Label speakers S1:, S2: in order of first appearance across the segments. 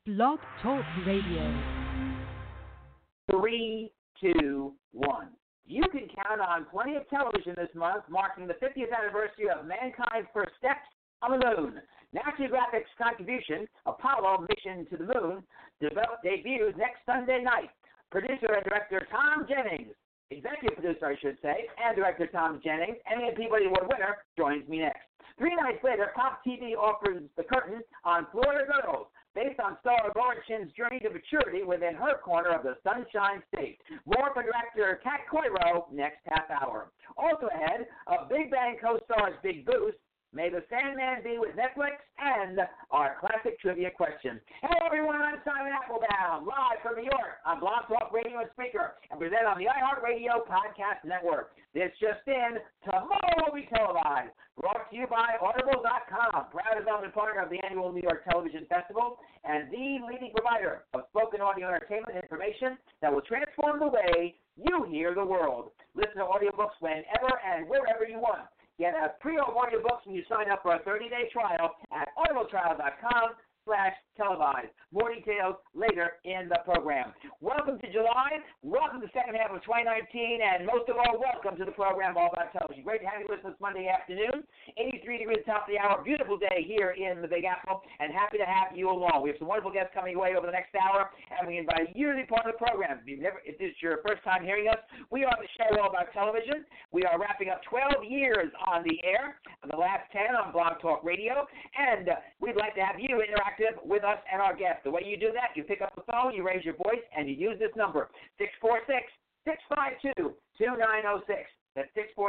S1: Blog Talk Radio.
S2: 3, 2, 1. You can count on plenty of television this month, marking the 50th anniversary of mankind's first steps on the moon. National Geographic's contribution, Apollo Mission to the Moon, debuts next Sunday night. Producer and director Tom Jennings, executive producer, I should say, and director Tom Jennings, Emmy and Peabody Award winner, joins me next. 3 nights later, Pop TV offers the curtain on Florida Girls, based on star Lauren Chin's journey to maturity within her corner of the Sunshine State. More for director Kat Coiro next half hour. Also ahead, a Big Bang co-star's Big Boost, May the Sandman Be with Netflix, and our classic trivia question. Hello, everyone. I'm Simon Applebaum, live from New York on Blog Talk Radio and Speaker, and presented on the iHeartRadio Podcast Network. This just in, tomorrow will be televised. Brought to you by Audible.com, proud development partner of the annual New York Television Festival, and the leading provider of spoken audio entertainment information that will transform the way you hear the world. Listen to audiobooks whenever and wherever you want. Get a pre-owned audiobooks when you sign up for a 30-day trial at audibletrial.com/televised. More details later in the program. Welcome to July. Welcome to the second half of 2019. And most of all, welcome to the program All About Television. Great to have you with us Monday afternoon. 83 degrees top of the hour. Beautiful day here in the Big Apple. And happy to have you along. We have some wonderful guests coming away over the next hour. And we invite you to be part of the program. If this is your first time hearing us, we are the show All About Television. We are wrapping up 12 years on the air. The last 10 on Blog Talk Radio. And we'd like to have you interactive with us and our guests. The way you do that, you pick up the phone, you raise your voice, and you use this number, 646-652-2906. That's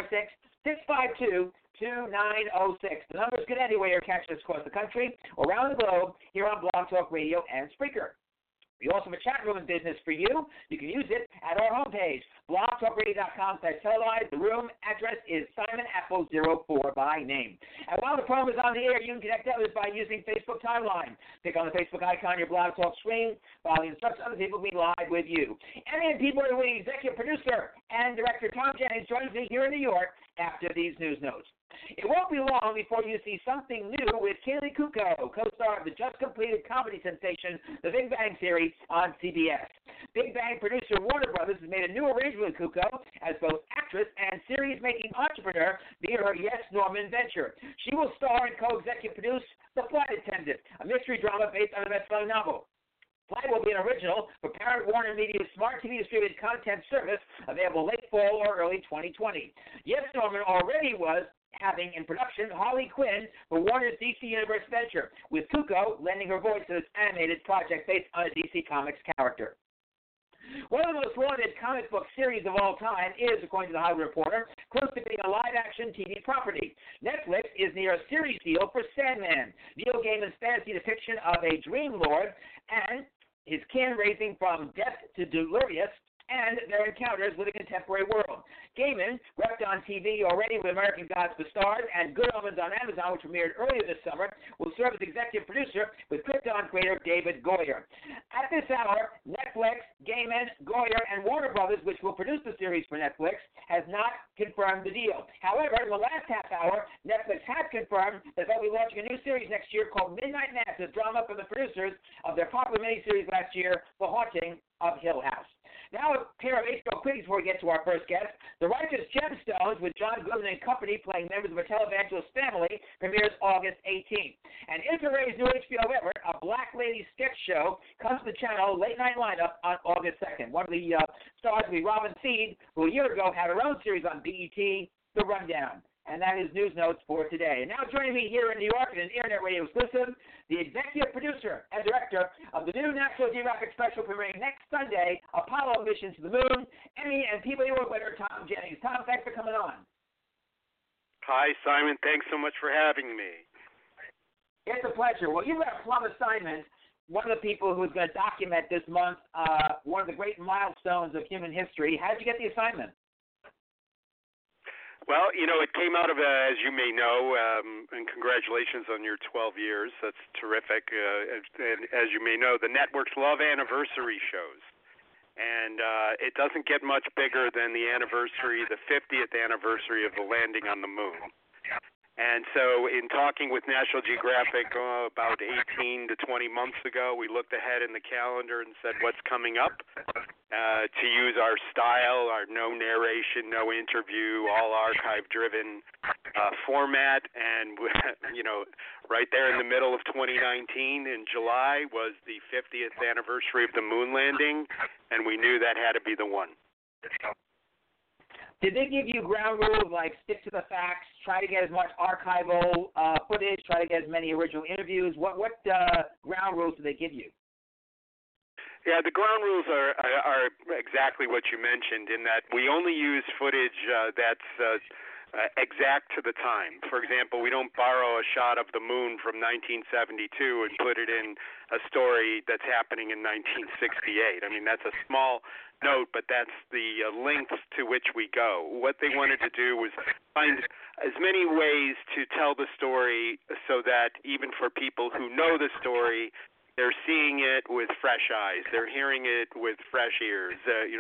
S2: 646-652-2906. The number's good anywhere you catch us across the country, around the globe, here on Blog Talk Radio and Spreaker. We also have a chat room in business for you. You can use it at our homepage, blogtalkradio.com/televised. The room address is Simon Apple 04 by name. And while the program is on the air, you can connect others by using Facebook Timeline. Click on the Facebook icon on your Blog Talk screen. Follow the instructions. Other people will be live with you. Emmy and Peabody Award executive producer and director Tom Jennings joins me here in New York after these news notes. It won't be long before you see something new with Kaley Cuoco, co-star of the just-completed comedy sensation, The Big Bang series on CBS. Big Bang producer Warner Brothers has made a new arrangement with Cuoco as both actress and series-making entrepreneur via her Yes Norman venture. She will star and co-executive produce The Flight Attendant, a mystery drama based on a best-selling novel. Flight will be an original for Parent Warner Media's smart TV distributed content service, available late fall or early 2020. Yes Norman already was having in production Harley Quinn for Warner's DC Universe venture, with Cuoco lending her voice to this animated project based on a DC Comics character. One of the most wanted comic book series of all time is, according to The Hollywood Reporter, close to being a live-action TV property. Netflix is near a series deal for Sandman, Neil Gaiman's fantasy depiction of a dream lord and his kin racing from death to delirious, and their encounters with a contemporary world. Gaiman, repped on TV already with American Gods for Stars and Good Omens on Amazon, which premiered earlier this summer, will serve as executive producer with Krypton creator David Goyer. At this hour, Netflix, Gaiman, Goyer, and Warner Brothers, which will produce the series for Netflix, has not confirmed the deal. However, in the last half hour, Netflix has confirmed that they'll be launching a new series next year called Midnight Mass, a drama from the producers of their popular miniseries last year, The Haunting of Hill House. Now a pair of HBO quickies before we get to our first guest. The Righteous Gemstones with John Goodman and company playing members of a televangelist family premieres August 18th. And Issa Rae's new HBO effort, a Black Lady sketch show, comes to the channel late night lineup on August 2nd. One of the stars will be Robin Thede, who a year ago had her own series on BET, The Rundown. And that is news notes for today. And now joining me here in New York in an Internet Radio exclusive, the executive producer and director of the new National Geographic special premiering next Sunday, Apollo Mission to the Moon, Emmy and Peabody Award winner Tom Jennings. Tom, thanks for coming on.
S3: Hi, Simon. Thanks so much for having me.
S2: It's a pleasure. Well, you've got a plum assignment. One of the people who's going to document this month one of the great milestones of human history. How did you get the assignment?
S3: Well, it came out of, as you may know, and congratulations on your 12 years. That's terrific. And as you may know, the networks love anniversary shows. And it doesn't get much bigger than the 50th anniversary of the landing on the moon. And so in talking with National Geographic about 18 to 20 months ago, we looked ahead in the calendar and said, what's coming up? To use our style, our no narration, no interview, all archive-driven format. And, right there in the middle of 2019 in July was the 50th anniversary of the moon landing, and we knew that had to be the one.
S2: Did they give you ground rules like stick to the facts, try to get as much archival footage, try to get as many original interviews? What ground rules did they give you?
S3: Yeah, the ground rules are exactly what you mentioned in that we only use footage that's exact to the time. For example, we don't borrow a shot of the moon from 1972 and put it in a story that's happening in 1968. I mean, that's a small note, but that's the lengths to which we go. What they wanted to do was find as many ways to tell the story so that even for people who know the story, they're seeing it with fresh eyes. They're hearing it with fresh ears.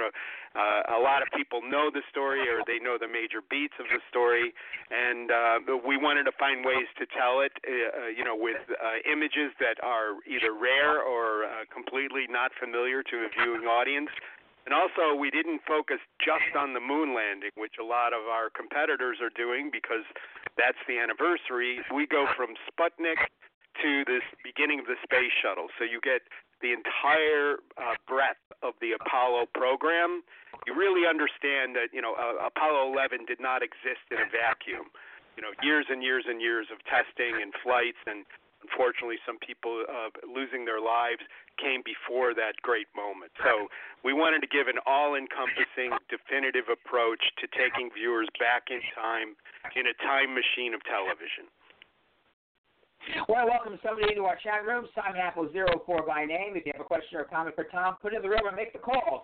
S3: A lot of people know the story or they know the major beats of the story, and we wanted to find ways to tell it, with images that are either rare or completely not familiar to a viewing audience. And also, we didn't focus just on the moon landing, which a lot of our competitors are doing because that's the anniversary. We go from Sputnik to this beginning of the space shuttle. So you get the entire breadth of the Apollo program. You really understand that, Apollo 11 did not exist in a vacuum. Years and years and years of testing and flights, and unfortunately some people losing their lives came before that great moment. So we wanted to give an all-encompassing, definitive approach to taking viewers back in time in a time machine of television.
S2: Well, welcome somebody into our chat room. Simon Apple 04 by name. If you have a question or a comment for Tom, put it in the room and make the call,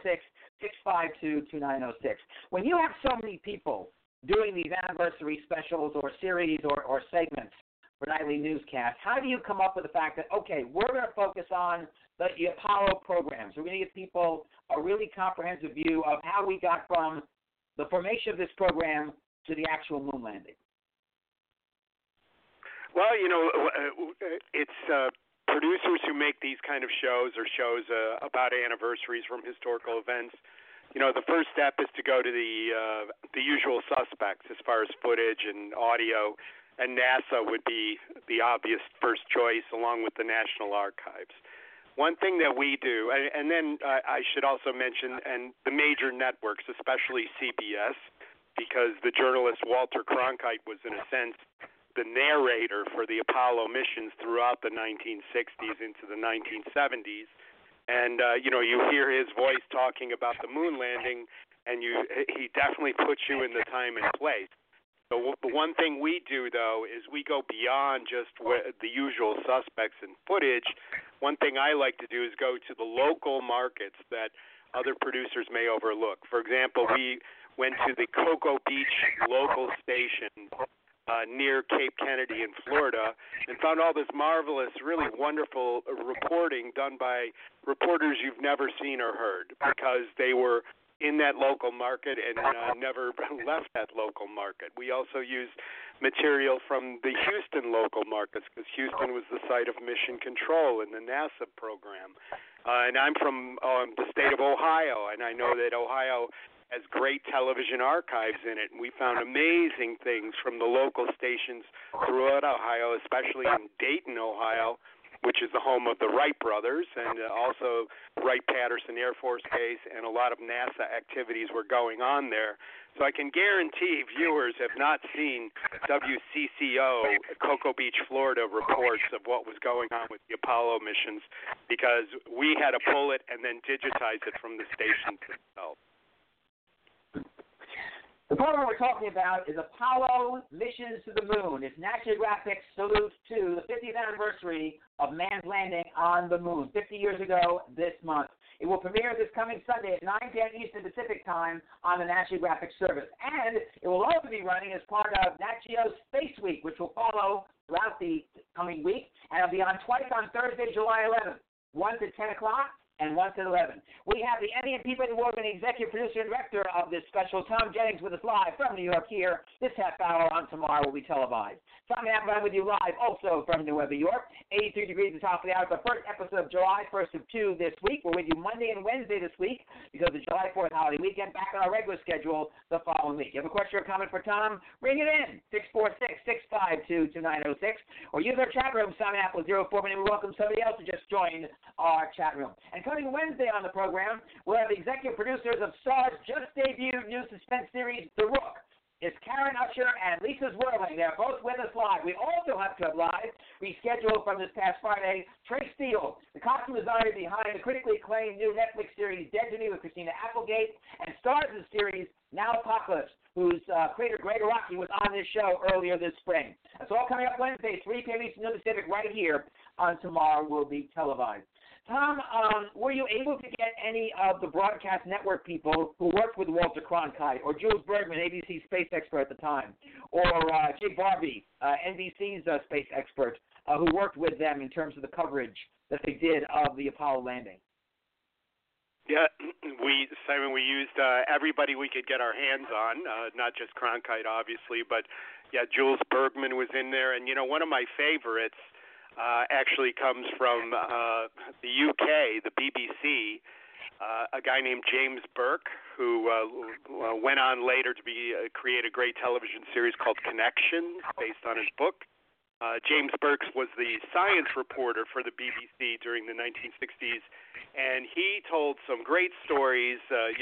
S2: 646-652-2906. When you have so many people doing these anniversary specials or series or segments for nightly newscasts, how do you come up with the fact that, okay, we're going to focus on the Apollo programs. We're going to give people a really comprehensive view of how we got from the formation of this program to the actual moon landing.
S3: Well, it's producers who make these kind of shows or shows about anniversaries from historical events. The first step is to go to the usual suspects as far as footage and audio, and NASA would be the obvious first choice along with the National Archives. One thing that we do, and then I should also mention, and the major networks, especially CBS, because the journalist Walter Cronkite was, in a sense, the narrator for the Apollo missions throughout the 1960s into the 1970s. And, you hear his voice talking about the moon landing, and he definitely puts you in the time and place. So the one thing we do, though, is we go beyond just the usual suspects and footage. One thing I like to do is go to the local markets that other producers may overlook. For example, we went to the Cocoa Beach local station near Cape Kennedy in Florida and found all this marvelous, really wonderful reporting done by reporters you've never seen or heard because they were in that local market and never left that local market. We also used material from the Houston local markets because Houston was the site of Mission Control in the NASA program. And I'm from the state of Ohio, and I know that Ohio has great television archives in it, and we found amazing things from the local stations throughout Ohio, especially in Dayton, Ohio, which is the home of the Wright brothers, and also Wright-Patterson Air Force Base, and a lot of NASA activities were going on there. So I can guarantee viewers have not seen WCCO, Cocoa Beach, Florida reports of what was going on with the Apollo missions because we had to pull it and then digitize it from the stations themselves.
S2: The program we're talking about is Apollo Missions to the Moon. It's National Geographic salute to the 50th anniversary of man's landing on the moon 50 years ago this month. It will premiere this coming Sunday at 9 p.m. Eastern Pacific Time on the National Geographic service. And it will also be running as part of Nat Geo Space Week, which will follow throughout the coming week. And it'll be on twice on Thursday, July 11th, 1 to 10 o'clock and once at 11. We have the Emmy and Peabody Award-winning executive producer and director of this special, Tom Jennings, with us live from New York here. This half hour on tomorrow will be televised. Simon Applebaum with you live also from New York. 83 degrees at the top of the hour. The first episode of July, first of two this week. We're with you Monday and Wednesday this week because of the July 4th holiday weekend. Back on our regular schedule the following week. You have a question or comment for Tom? Ring it in, 646-652-2906. Or use our chat room, Simon Apple 04. And we welcome somebody else who just joined our chat room. And coming Wednesday on the program, we'll have the executive producers of Star's just debuted new suspense series, The Rook. It's Karen Usher and Lisa Zwirling. They're both with us live. We also have to have live, rescheduled from this past Friday, Trey Steele, the costume designer behind the critically acclaimed new Netflix series Dead to Me with Christina Applegate, and stars of the series Now Apocalypse, whose creator Greg Araki was on this show earlier this spring. That's all coming up Wednesday, 3 p.m. Eastern Pacific, right here on Tomorrow Will Be Televised. Tom, were you able to get any of the broadcast network people who worked with Walter Cronkite, or Jules Bergman, ABC's space expert at the time, or Jay Barbie, NBC's space expert, who worked with them in terms of the coverage that they did of the Apollo landing?
S3: Yeah, Simon, we used everybody we could get our hands on, not just Cronkite, obviously, but yeah, Jules Bergman was in there, and one of my favorites actually comes from the UK, the BBC, a guy named James Burke, who went on later to create a great television series called Connections, based on his book. James Burke was the science reporter for the BBC during the 1960s, and he told some great stories,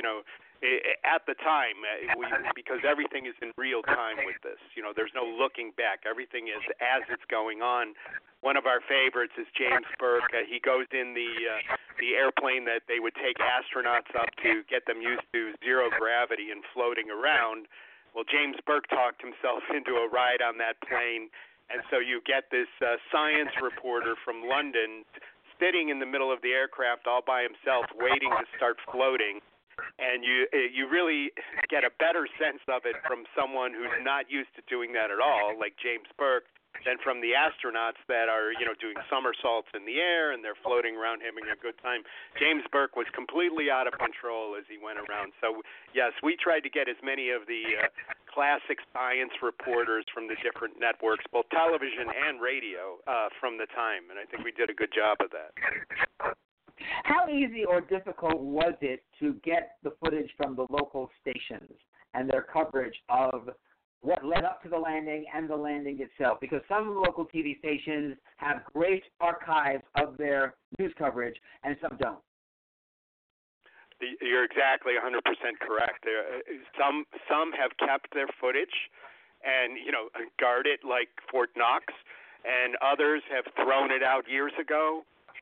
S3: at the time, because everything is in real time with this. There's no looking back. Everything is as it's going on. One of our favorites is James Burke. He goes in the airplane that they would take astronauts up to get them used to zero gravity and floating around. Well, James Burke talked himself into a ride on that plane, and so you get this science reporter from London sitting in the middle of the aircraft all by himself waiting to start floating. And you really get a better sense of it from someone who's not used to doing that at all, like James Burke, than from the astronauts that are, doing somersaults in the air and they're floating around having a good time. James Burke was completely out of control as he went around. So, yes, we tried to get as many of the classic science reporters from the different networks, both television and radio, from the time, and I think we did a good job of that.
S2: How easy or difficult was it to get the footage from the local stations and their coverage of what led up to the landing and the landing itself? Because some local TV stations have great archives of their news coverage and some don't.
S3: You're exactly 100% correct. Some have kept their footage and, guard it like Fort Knox, and others have thrown it out years ago.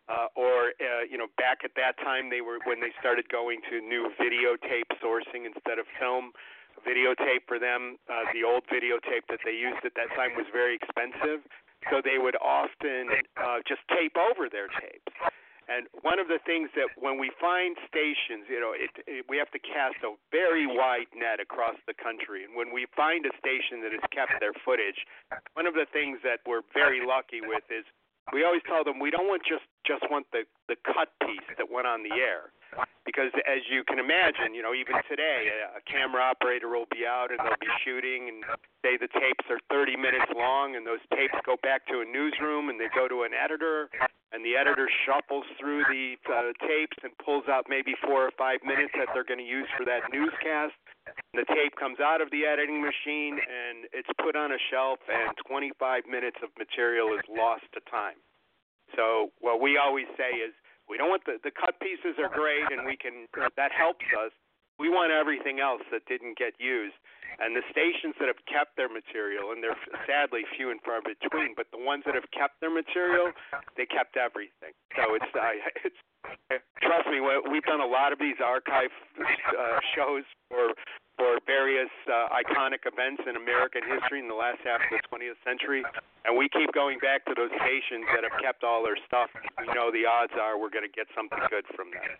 S3: Back at that time, when they started going to new videotape sourcing instead of film. Videotape for them, the old videotape that they used at that time was very expensive, so they would often just tape over their tapes. And one of the things that when we find stations, we have to cast a very wide net across the country. And when we find a station that has kept their footage, one of the things that we're very lucky with is we always tell them we don't want just want the cut piece that went on the air. Because as you can imagine, even today, a camera operator will be out and they'll be shooting and say the tapes are 30 minutes long, and those tapes go back to a newsroom and they go to an editor, and the editor shuffles through the tapes and pulls out maybe 4 or 5 minutes that they're going to use for that newscast. And the tape comes out of the editing machine and it's put on a shelf, and 25 minutes of material is lost to time. So what we always say is, we don't want the cut pieces are great, and that helps us. We want everything else that didn't get used. And the stations that have kept their material, and they're sadly few and far between, but the ones that have kept their material, they kept everything. So it's trust me, we've done a lot of these archive shows for various iconic events in American history in the last half of the 20th century, and we keep going back to those stations that have kept all their stuff. We know the odds are we're going to get something good from that.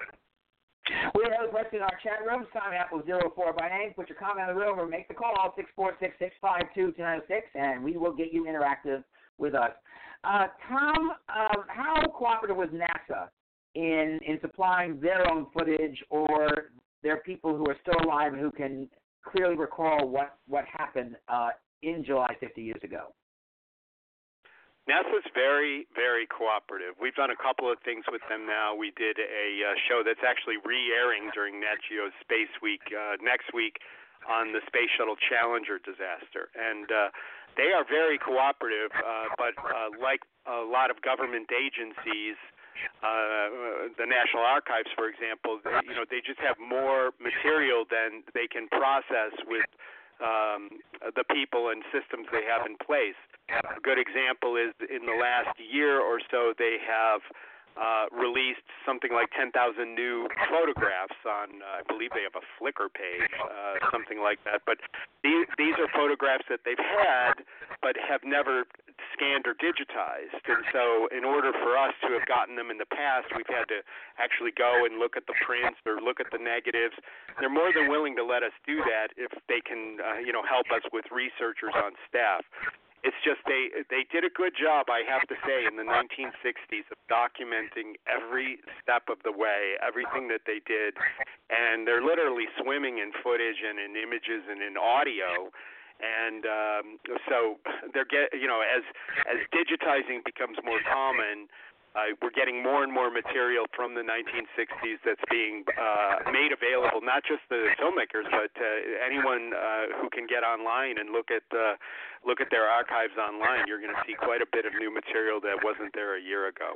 S2: We have another question in our chat room. Simon Apple 04 by name. Put your comment in the room or make the call, 646-652-2906, and we will get you interactive with us. Tom, how cooperative was NASA in supplying their own footage, or there are people who are still alive who can clearly recall what happened in July 50 years ago?
S3: NASA's very, very cooperative. We've done a couple of things with them now. We did a show that's actually re-airing during Nat Geo's Space Week next week on the Space Shuttle Challenger disaster. And they are very cooperative, but like a lot of government agencies, the National Archives, for example, they just have more material than they can process with the people and systems they have in place. A good example is in the last year or so, they have released something like 10,000 new photographs on, I believe they have a Flickr page, something like that. But these are photographs that they've had but have never scanned or digitized. And so in order for us to have gotten them in the past, we've had to actually go and look at the prints or look at the negatives. They're more than willing to let us do that if they can, help us with researchers on staff. It's just they did a good job, I have to say, in the 1960s of documenting every step of the way, everything that they did, and they're literally swimming in footage and in images and in audio. And so they're as digitizing becomes more common, we're getting more and more material from the 1960s that's being made available, not just the filmmakers, but anyone who can get online and look at their archives online. You're going to see quite a bit of new material that wasn't there a year ago.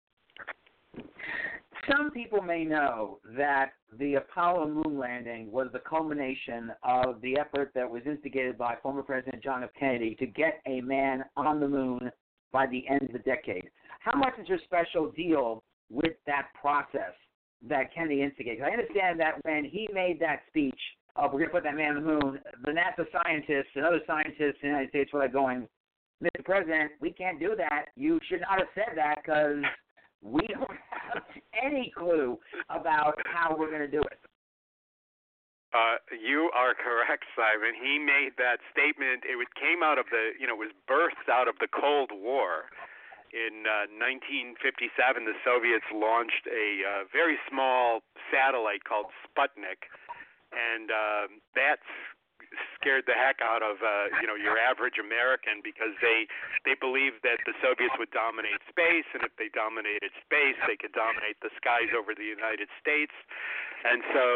S2: Some people may know that the Apollo moon landing was the culmination of the effort that was instigated by former President John F. Kennedy to get a man on the moon by the end of the decade. How much is your special deal with that process that Kennedy instigated? I understand that when he made that speech, we're going to put that man on the moon, the NASA scientists and other scientists in the United States were like going, Mr. President, we can't do that. You should not have said that because we don't have any clue about how we're going to do it.
S3: You are correct, Simon. He made that statement. It came out of it was birthed out of the Cold War. In 1957, the Soviets launched a very small satellite called Sputnik, and that scared the heck out of your average American, because they believed that the Soviets would dominate space, and if they dominated space, they could dominate the skies over the United States. And so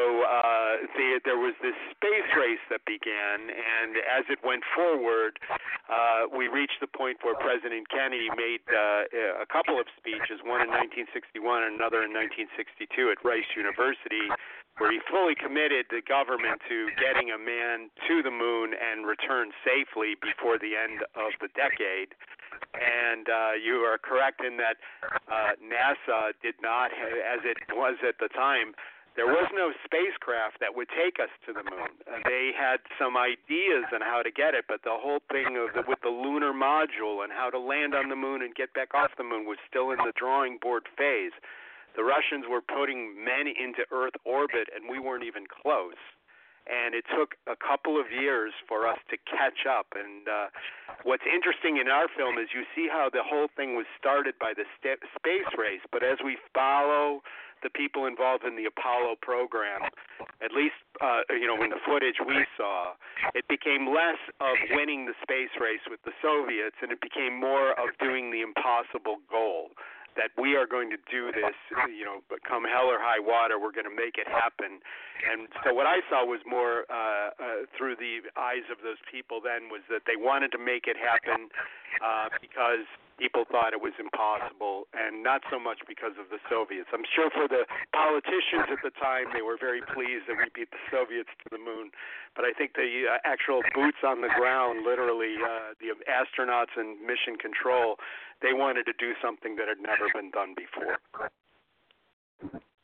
S3: there was this space race that began, and as it went forward, we reached the point where President Kennedy made a couple of speeches, one in 1961 and another in 1962 at Rice University, where he fully committed the government to getting a man to the moon and return safely before the end of the decade. And you are correct in that NASA did not, as it was at the time, there was no spacecraft that would take us to the moon. They had some ideas on how to get it, but the whole thing with the lunar module and how to land on the moon and get back off the moon was still in the drawing board phase. The Russians were putting men into Earth orbit, and we weren't even close. And it took a couple of years for us to catch up. And what's interesting in our film is you see how the whole thing was started by the space race, but as we follow the people involved in the Apollo program, at least in the footage we saw, it became less of winning the space race with the Soviets, and it became more of doing the impossible goal, that we are going to do this, come hell or high water, we're going to make it happen. And so what I saw was more through the eyes of those people then was that they wanted to make it happen because people thought it was impossible, and not so much because of the Soviets. I'm sure for the politicians at the time, they were very pleased that we beat the Soviets to the moon. But I think the actual boots on the ground, literally the astronauts and mission control, they wanted to do something that had never been done before.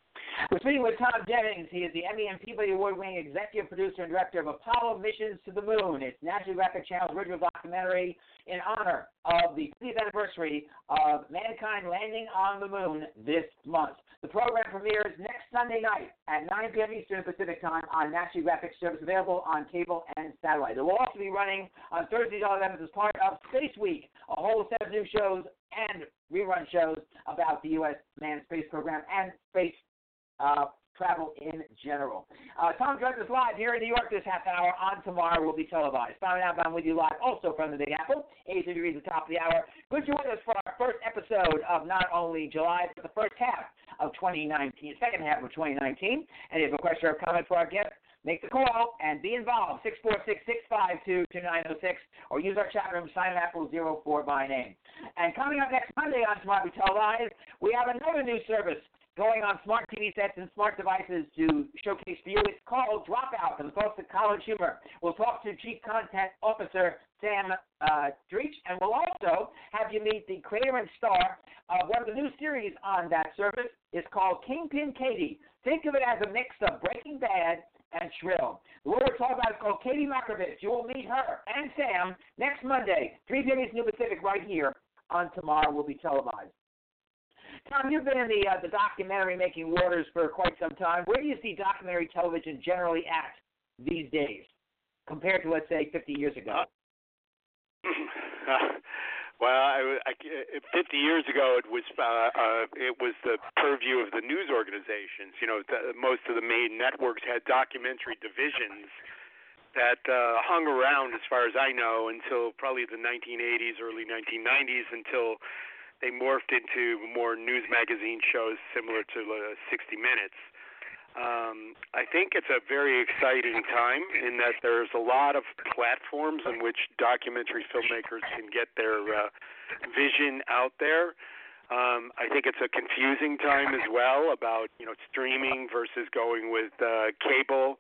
S2: We're speaking with Tom Jennings. He is the Emmy and Peabody Award-winning executive producer and director of Apollo Missions to the Moon. It's National Geographic Channel's original documentary in honor of the 50th anniversary of mankind landing on the moon this month. The program premieres next Sunday night at 9 p.m. Eastern Pacific Time on National Geographic service, available on cable and satellite. It will also be running on Thursdays on 11 as part of Space Week, a whole set of new shows and rerun shows about the U.S. manned space program and space travel in general. Tom joins us live here in New York this half hour. On tomorrow will be televised. Simon Applebaum with you live, also from the Big Apple, 8 degrees at the top of the hour. Good you're with us for our first episode of not only July, but the first half of 2019, second half of 2019. And if you have a question or a comment for our guest, make the call and be involved, 646-652-2906, or use our chat room, Simon Apple 04 by name. And coming up next Monday on Smart We Televised, we have another new service going on smart TV sets and smart devices to showcase for you. It's called Dropout, from the folks at College Humor. We'll talk to Chief Content Officer Sam Dreech, and we'll also have you meet the creator and star of one of the new series on that service. It's called Kingpin Katie. Think of it as a mix of Breaking Bad and Shrill. The one we're talking about is called Katie Makovich. You will meet her and Sam next Monday, 3 p.m. Eastern Pacific, right here on Tomorrow Will Be Televised. Tom, you've been in the documentary-making waters for quite some time. Where do you see documentary television generally at these days compared to, let's say, 50 years ago?
S3: Well, 50 years ago, it was the purview of the news organizations. You know, most of the main networks had documentary divisions that hung around, as far as I know, until probably the 1980s, early 1990s, until they morphed into more news magazine shows similar to 60 Minutes. I think it's a very exciting time in that there's a lot of platforms in which documentary filmmakers can get their vision out there. I think it's a confusing time as well about, streaming versus going with cable.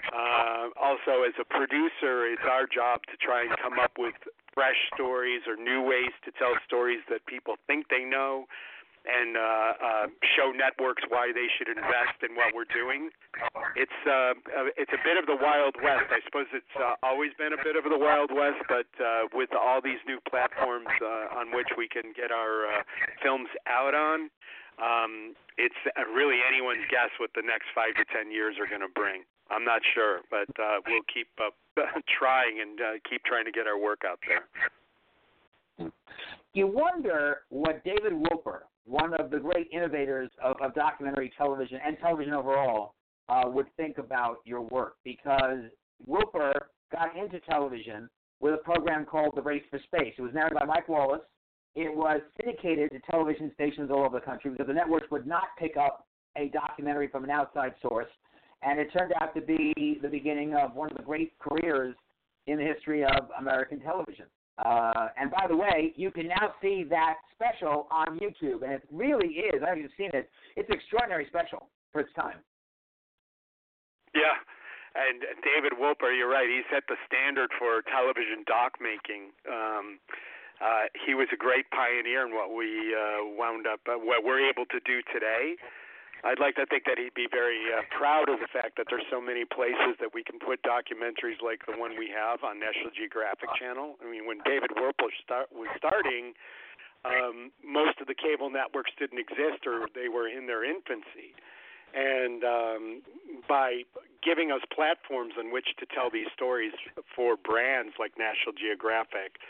S3: Also, as a producer, it's our job to try and come up with fresh stories or new ways to tell stories that people think they know, and show networks why they should invest in what we're doing. It's a bit of the Wild West. I suppose it's always been a bit of the Wild West, but with all these new platforms on which we can get our films out on, it's really anyone's guess what the next 5 to 10 years are going to bring. I'm not sure, but we'll keep trying and keep trying to get our work out there.
S2: You wonder what David Wolper, one of the great innovators of documentary television and television overall, would think about your work, because Wolper got into television with a program called The Race for Space. It was narrated by Mike Wallace. It was syndicated to television stations all over the country because the networks would not pick up a documentary from an outside source. And it turned out to be the beginning of one of the great careers in the history of American television. And by the way, you can now see that special on YouTube, and it really is. I don't know if you've seen it. It's an extraordinary special for its time.
S3: Yeah, and David Wolper, you're right. He set the standard for television doc making. He was a great pioneer in what we what we're able to do today. I'd like to think that he'd be very proud of the fact that there's so many places that we can put documentaries like the one we have on National Geographic Channel. I mean, when David Wolper was starting, most of the cable networks didn't exist, or they were in their infancy. And by giving us platforms on which to tell these stories for brands like National Geographic,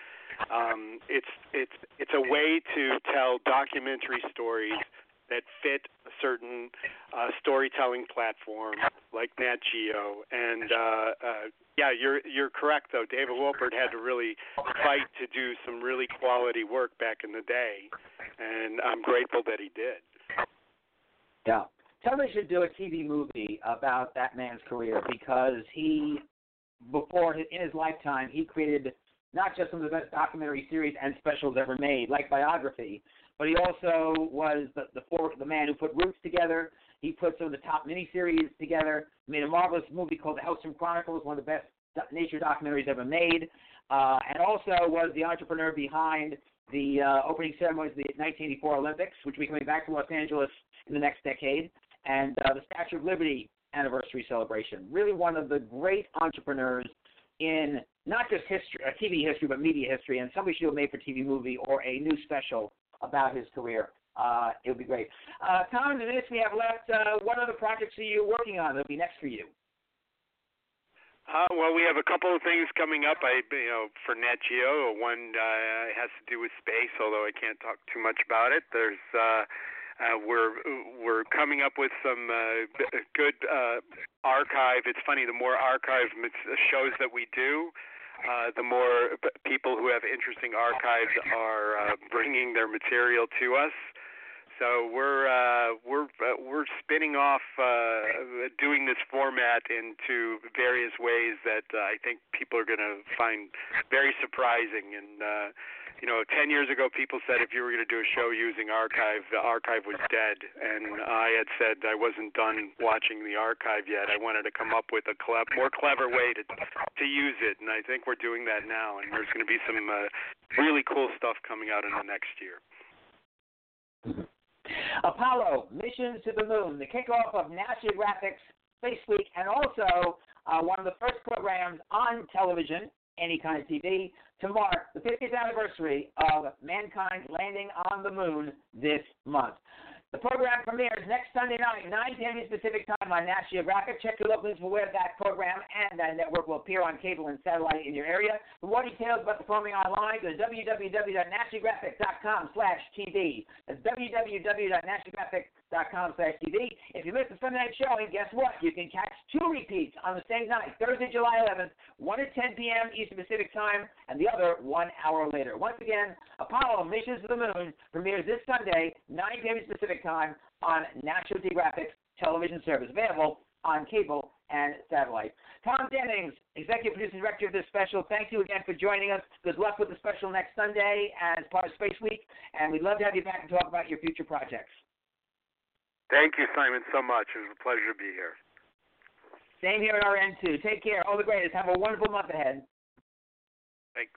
S3: it's a way to tell documentary stories that fit a certain storytelling platform like Nat Geo. And yeah, you're correct though. David Wolper had to really fight to do some really quality work back in the day, and I'm grateful that he did.
S2: Yeah. Television should do a TV movie about that man's career, because he, in his lifetime, he created not just some of the best documentary series and specials ever made, like Biography, but he also was the man who put Roots together. He put some of the top miniseries together, made a marvelous movie called The Hellstrom Chronicles, one of the best nature documentaries ever made, and also was the entrepreneur behind the opening ceremonies of the 1984 Olympics, which will be coming back to Los Angeles in the next decade. and the Statue of Liberty anniversary celebration. Really one of the great entrepreneurs in not just history, TV history, but media history, and somebody should do a made-for-TV movie or a new special about his career. It would be great. Tom, in the minutes we have left, what other projects are you working on that will be next for you?
S3: Well, we have a couple of things coming up. For Nat Geo, one has to do with space, although I can't talk too much about it. There's we're coming up with some good archive. It's funny, the more archive shows that we do, the more people who have interesting archives are bringing their material to us. So we're spinning off doing this format into various ways that I think people are going to find very surprising. And 10 years ago, people said if you were going to do a show using archive, the archive was dead. And I had said I wasn't done watching the archive yet. I wanted to come up with a more clever way to use it, and I think we're doing that now. And there's going to be some really cool stuff coming out in the next year.
S2: Apollo, Missions to the Moon, the kickoff of National Geographic's Space Week, and also one of the first programs on television, any kind of TV, to mark the 50th anniversary of mankind landing on the moon this month. The program premieres next Sunday night, 9 p.m. Pacific Time on National Geographic. Check your locals for where that program and that network will appear on cable and satellite in your area. For more details about the programming online, go to www.nationalgeographic.com/TV. That's www.nationalgeographic.com/TV. If you missed the Sunday night showing, guess what? You can catch 2 repeats on the same night, Thursday, July 11th, one at 10 p.m. Eastern Pacific Time, and the other 1 hour later. Once again, Apollo, Missions to the Moon, premieres this Sunday, 9 p.m. Pacific Time on National Geographic's television service, available on cable and satellite. Tom Dennings, Executive Producer and Director of this special, thank you again for joining us. Good luck with the special next Sunday as part of Space Week, and we'd love to have you back and talk about your future projects.
S3: Thank you, Simon, so much. It was a pleasure to be here.
S2: Same here at our end, too. Take care. All the greatest. Have a wonderful month ahead.
S3: Thanks.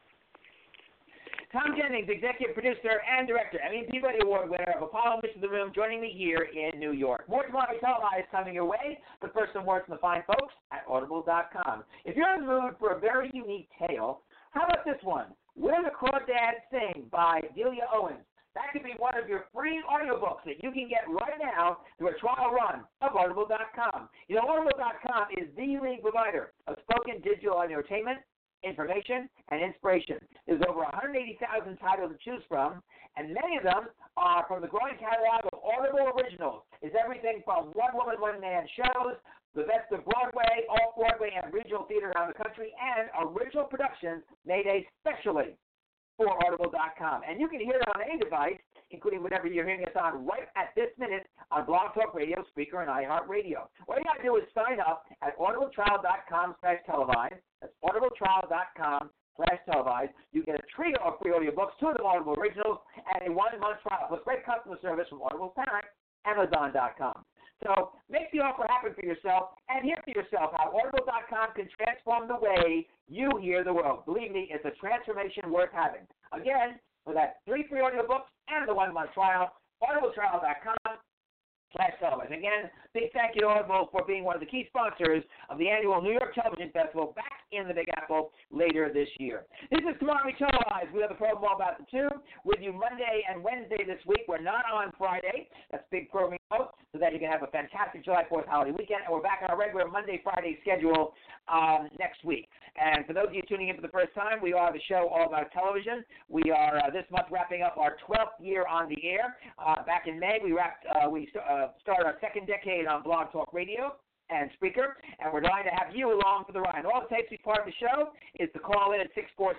S2: Tom Jennings, Executive Producer and Director, Emmy and Peabody Award winner of Apollo Mission to the Moon, joining me here in New York. More Tomorrow Televised coming your way, but first some words from the fine folks at Audible.com. If you're in the mood for a very unique tale, how about this one? Where the Crawdads Sing by Delia Owens. That could be one of your free audiobooks that you can get right now through a trial run of Audible.com. Audible.com is the leading provider of spoken digital entertainment, information, and inspiration. There's over 180,000 titles to choose from, and many of them are from the growing catalog of Audible originals. It's everything from one-woman, one-man shows, the best of Broadway, off-Broadway, and regional theater around the country, and original productions made especially for Audible.com. And you can hear it on any device, including whatever you're hearing us on right at this minute on Blog Talk Radio, Spreaker, and iHeartRadio. All you got to do is sign up at audibletrial.com/televised. That's audibletrial.com/televised. You get a trio of free audiobooks, 2 of them Audible originals, and a 1-month trial with great customer service from Audible's parent, Amazon.com. So make the offer happen for yourself and hear for yourself how Audible.com can transform the way you hear the world. Believe me, it's a transformation worth having. Again, for that 3 free audiobooks and the 1-month trial, audibletrial.com/televised. Again, big thank you to Audible for being one of the key sponsors of the annual New York Television Festival back in the Big Apple later this year. This is Tomorrow Televised. We have a program all about the 2 with you Monday and Wednesday this week. We're not on Friday. That's big programming so that you can have a fantastic July 4th holiday weekend. And we're back on our regular Monday, Friday schedule next week. And for those of you tuning in for the first time, we are the show all about television. We are this month wrapping up our 12th year on the air. Back in May, we started our 2nd decade on Blog Talk Radio and Spreaker, and we're dying to have you along for the ride. All it takes to be part of the show is to call in at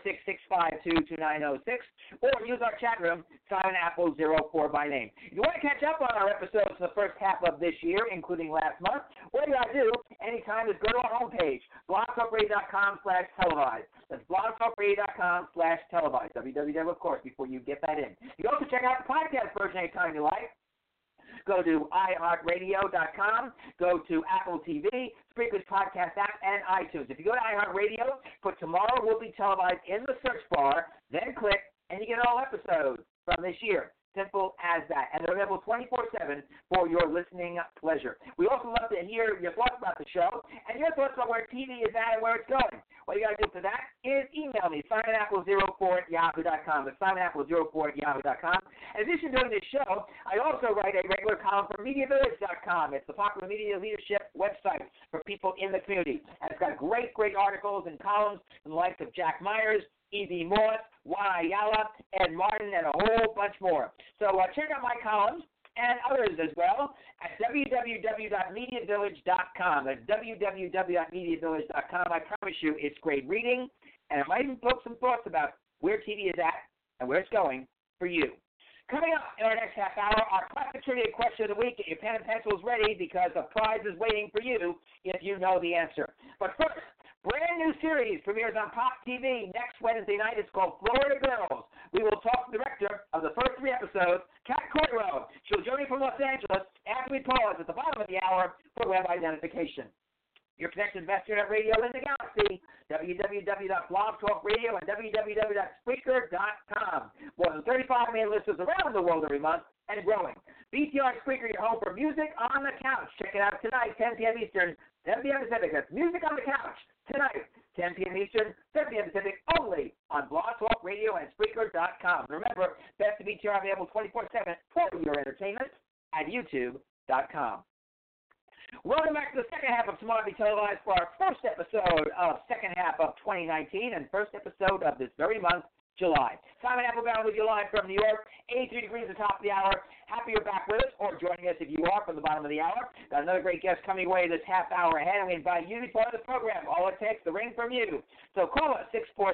S2: 646-652-2906 or use our chat room, Simon Apple 04 by name. If you want to catch up on our episodes for the first half of this year, including last month, what you got to do anytime is go to our homepage, blogtalkradio.com/televised. That's blogtalkradio.com/televised. www, of course, before you get that in. You can also check out the podcast version anytime you like. Go to iHeartRadio.com, go to Apple TV, Spreaker's podcast app, and iTunes. If you go to iHeartRadio, put Tomorrow Will Be Televised in the search bar, then click, and you get all episodes from this year. Simple as that. And they're available 24/7 for your listening pleasure. We also love to hear your thoughts about the show and your thoughts about where TV is at and where it's going. What you got to do for that is email me, SimonApple04@yahoo.com. That's SimonApple04@yahoo.com. In addition to doing this show, I also write a regular column for MediaVillage.com. It's the popular media leadership website for people in the community. And it's got great, great articles and columns from the likes of Jack Myers, Evie Moss, Juan Ayala, Ed Martin, and a whole bunch more. So check out my columns and others as well at www.mediavillage.com. That's www.mediavillage.com. I promise you it's great reading, and I might even put some thoughts about where TV is at and where it's going for you. Coming up in our next half hour, our classic trivia question of the week. Get your pen and pencils ready because a prize is waiting for you if you know the answer. But first, brand new series premieres on Pop TV next Wednesday night. It's called Florida Girls. We will talk to the director of the first 3 episodes, Kat Coiro. She'll join me from Los Angeles after we pause at the bottom of the hour for web identification. Your connected best internet radio in the galaxy, www.blogtalkradio and www.spreaker.com. More than 35 million listeners around the world every month and growing. BTR Spreaker, your home for music on the couch. Check it out tonight, 10 p.m. Eastern, 7 p.m. Pacific. That's Music on the Couch tonight, 10 p.m. Eastern, 7 p.m. Pacific, only on Blog Talk Radio and Spreaker.com. Remember, Best of BTR available 24/7 for your entertainment at YouTube.com. Welcome back to the second half of Tomorrow Be Televised for our first episode of second half of 2019 and first episode of this very month, July. Simon Applebaum with you live from New York, 83 degrees at the top of the hour. Happy you're back with us, or joining us if you are from the bottom of the hour. Got another great guest coming away this half hour ahead, and we invite you to be part of the program. All it takes, the ring from you. So call us,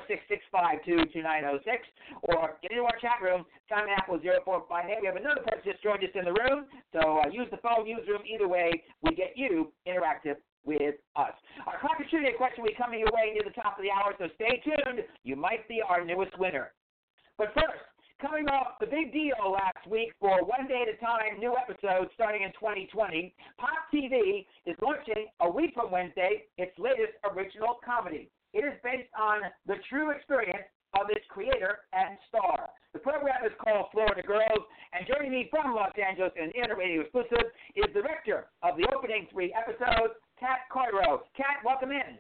S2: 646-652-2906, or get into our chat room, Simon Apple 04 by name. We have another person just joined us in the room, so use the phone, use Zoom. Either way, we get you interactive with us. Our classic trivia question will be coming your way near the top of the hour, so stay tuned. You might be our newest winner. But first, coming off the big deal last week for One Day at a Time, new episodes starting in 2020, Pop TV is launching a week from Wednesday its latest original comedy. It is based on the true experience of its creator and star. The program is called Florida Girls, and joining me from Los Angeles and Internet Radio Exclusive is the director of the opening 3 episodes, Kat Coiro. Kat, welcome in.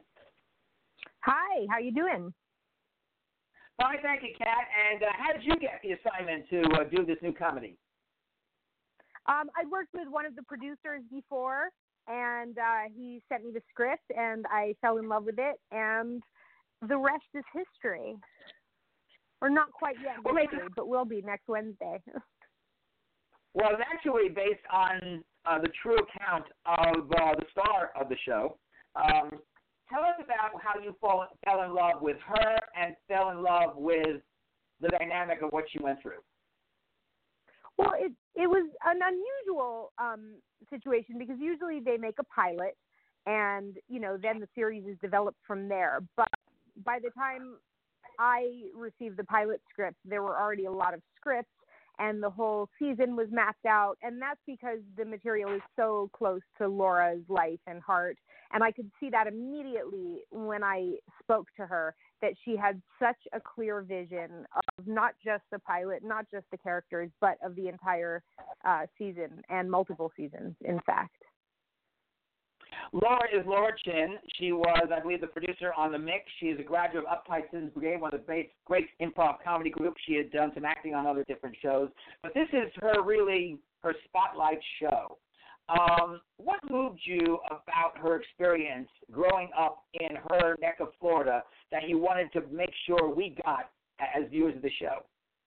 S4: Hi, how you doing?
S2: Fine, thank you, Kat. And how did you get the assignment to do this new comedy?
S4: I worked with one of the producers before, and he sent me the script, and I fell in love with it, and the rest is history. Or not quite yet history, but will be next Wednesday.
S2: Well, it's actually based on the true account of the star of the show. Tell us about how you fell in love with her and fell in love with the dynamic of what she went through.
S4: Well, it was an unusual situation because usually they make a pilot and, then the series is developed from there. But by the time I received the pilot script, there were already a lot of scripts and the whole season was mapped out. And that's because the material is so close to Laura's life and heart. And I could see that immediately when I spoke to her, that she had such a clear vision of not just the pilot, not just the characters, but of the entire season and multiple seasons, in fact.
S2: Laura is Laura Chin. She was, I believe, the producer on The Mix. She is a graduate of Uptight Citizens Brigade, one of the great improv comedy groups. She had done some acting on other different shows. But this is her spotlight show. What moved you about her experience growing up in her neck of Florida that you wanted to make sure we got as viewers of the show?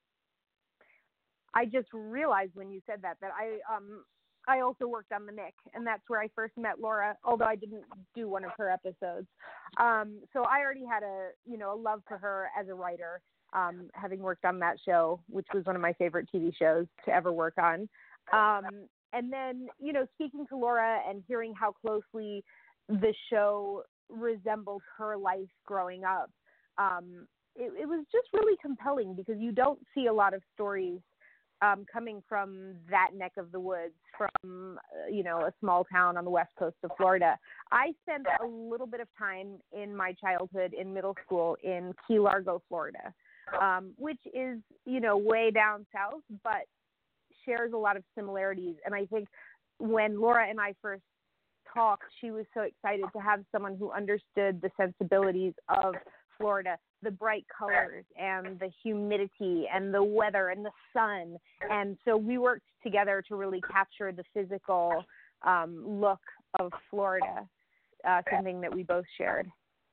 S4: I just realized when you said that I also worked on The Nick, and that's where I first met Laura, although I didn't do one of her episodes. So I already had a love for her as a writer, having worked on that show, which was one of my favorite TV shows to ever work on. And then, speaking to Laura and hearing how closely the show resembled her life growing up, it was just really compelling because you don't see a lot of stories coming from that neck of the woods, from, a small town on the west coast of Florida. I spent a little bit of time in my childhood in middle school in Key Largo, Florida, which is, way down south, but shares a lot of similarities. And I think when Laura and I first talked, she was so excited to have someone who understood the sensibilities of Florida, the bright colors and the humidity and the weather and the sun. And so we worked together to really capture the physical look of Florida, something that we both shared.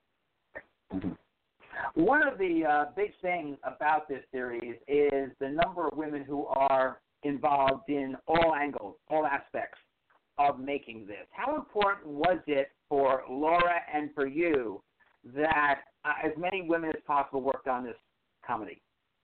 S2: One of the big things about this series is the number of women who are involved in all angles, all aspects of making this. How important was it for Laura and for you that as many women as possible worked on this comedy?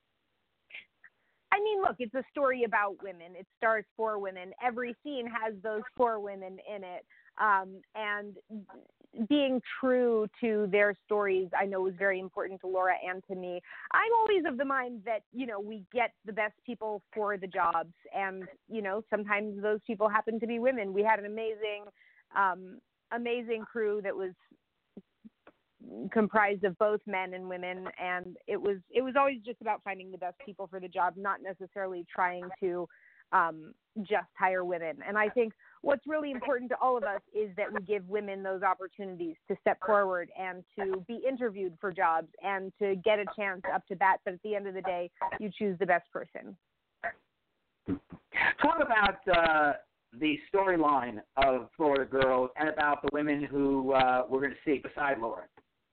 S4: I mean, look, it's a story about women. It stars 4 women. Every scene has those 4 women in it. And being true to their stories, I know, was very important to Laura and to me. I'm always of the mind that, you know, we get the best people for the jobs. And, you know, sometimes those people happen to be women. We had an amazing crew that was comprised of both men and women, and it was always just about finding the best people for the job, not necessarily trying to just hire women. And I think what's really important to all of us is that we give women those opportunities to step forward and to be interviewed for jobs and to get a chance up to bat. But at the end of the day, you choose the best person.
S2: Talk about the storyline of Florida Girls and about the women who we're going to see beside Laura.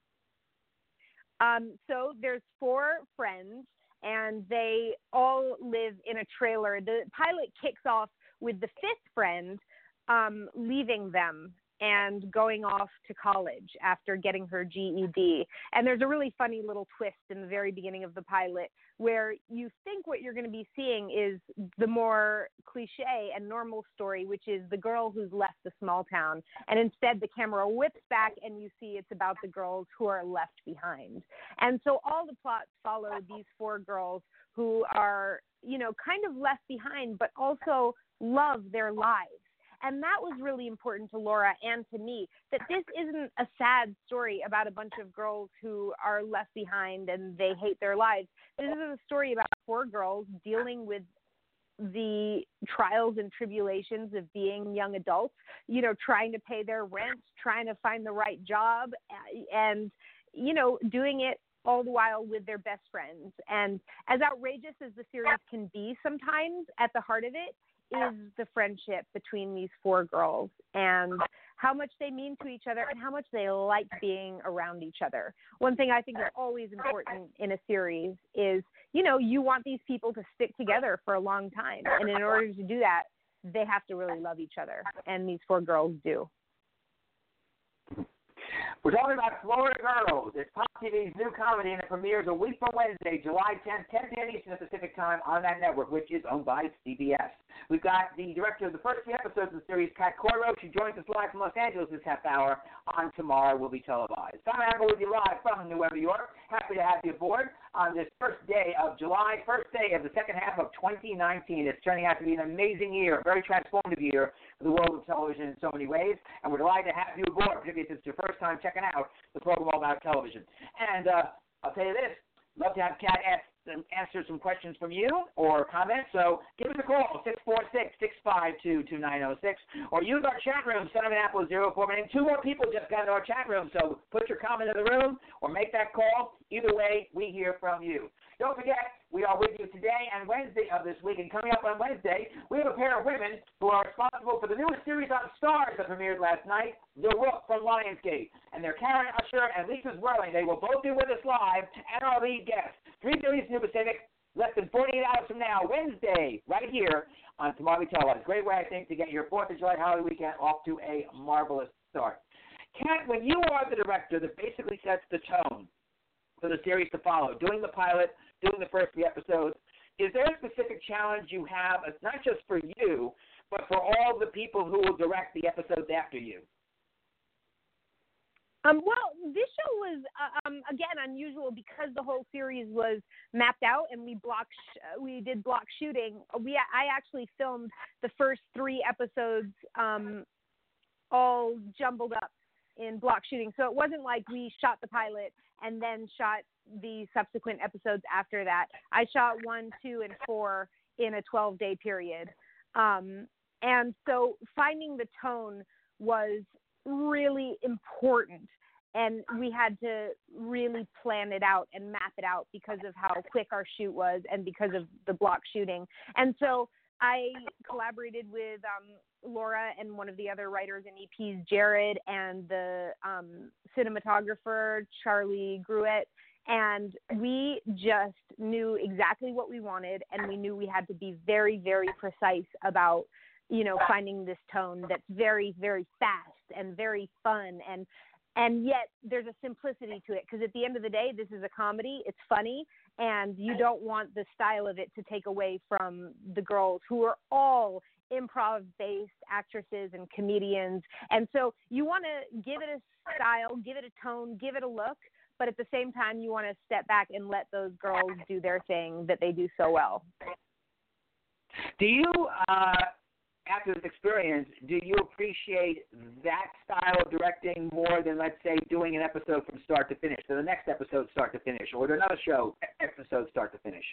S4: So there's 4 friends, and they all live in a trailer. The pilot kicks off with the 5th friend leaving them and going off to college after getting her GED. And there's a really funny little twist in the very beginning of the pilot where you think what you're going to be seeing is the more cliche and normal story, which is the girl who's left the small town. And instead the camera whips back and you see it's about the girls who are left behind. And so all the plots follow these 4 girls who are, you know, kind of left behind, but also love their lives. And that was really important to Laura and to me, that this isn't a sad story about a bunch of girls who are left behind and they hate their lives. This is a story about 4 girls dealing with the trials and tribulations of being young adults, you know, trying to pay their rent, trying to find the right job, and, you know, doing it all the while with their best friends. And as outrageous as the series can be sometimes, at the heart of it is the friendship between these 4 girls and how much they mean to each other and how much they like being around each other. One thing I think is always important in a series is, you know, you want these people to stick together for a long time. And in order to do that, they have to really love each other. And these 4 girls do.
S2: We're talking about Florida Girls. It's Pop TV's new comedy, and it premieres a week from Wednesday, July 10th, 10 p.m. Eastern Pacific Time on that network, which is owned by CBS. We've got the director of the first 3 episodes of the series, Kat Coiro. She joins us live from Los Angeles this half hour on Tomorrow Will Be Televised. Simon Amber with you live from New York. Happy to have you aboard on this first day of July, first day of the second half of 2019. It's turning out to be an amazing year, a very transformative year for the world of television in so many ways, and we're delighted to have you aboard, particularly if it's your first time checking out the program all about television. And I'll tell you this, love to have Kat answer some questions from you or comments, so give us a call, 646-652-2906, or use our chat room, Simon Apple 04. And 2 more people just got into our chat room, so put your comment in the room or make that call. Either way, we hear from you. Don't forget, we are with you today and Wednesday of this week, and coming up on Wednesday, we have a pair of women who are responsible for the newest series on Starz that premiered last night, The Rook from Lionsgate. And they're Karen Usher and Lisa Zwirling. They will both be with us live and our lead guests. 3:30 New Pacific, less than 48 hours from now, Wednesday, right here on Tomorrow Will Be Televised. Great way, I think, to get your 4th of July holiday weekend off to a marvelous start. Kat, when you are the director that basically sets the tone for the series to follow, doing the pilot, doing the first 3 episodes, is there a specific challenge you have, not just for you, but for all the people who will direct the episodes after you?
S4: Well, this show was, again, unusual because the whole series was mapped out and we did block shooting. I actually filmed the first 3 episodes all jumbled up in block shooting. So it wasn't like we shot the pilot and then shot the subsequent episodes after that. I shot 1, 2, and 4 in a 12-day period. And so finding the tone was really important. And we had to really plan it out and map it out because of how quick our shoot was and because of the block shooting. And so I collaborated with Laura and one of the other writers and EPs, Jared, and the cinematographer, Charlie Gruett. And we just knew exactly what we wanted, and we knew we had to be very, very precise about, you know, finding this tone that's very, very fast and very fun, and yet there's a simplicity to it, because at the end of the day, this is a comedy, it's funny, and you don't want the style of it to take away from the girls who are all improv-based actresses and comedians. And so you want to give it a style, give it a tone, give it a look, but at the same time, you want to step back and let those girls do their thing that they do so well.
S2: Do you, after this experience, do you appreciate that style of directing more than, let's say, doing an episode from start to finish, so the next episode start to finish, or another show episode start to finish?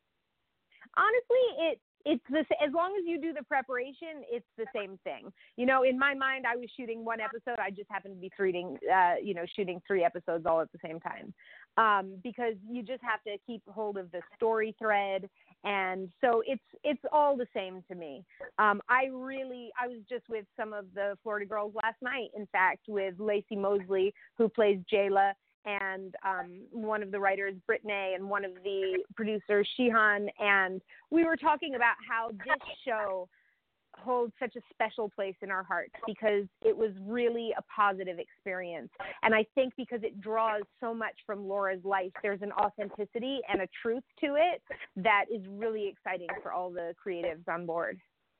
S4: Honestly, it's as long as you do the preparation, it's the same thing. You know, in my mind, I was shooting one episode. I just happened to be shooting 3 episodes all at the same time, because you just have to keep hold of the story thread. And so it's all the same to me. I was just with some of the Florida girls last night, in fact, with Lacey Mosley, who plays Jayla, and one of the writers, Brittany, and one of the producers, Shihan. And we were talking about how this show holds such a special place in our hearts because it was really a positive experience. And I think because it draws so much from Laura's life, there's an authenticity and a truth to it that is really exciting for all the creatives on board.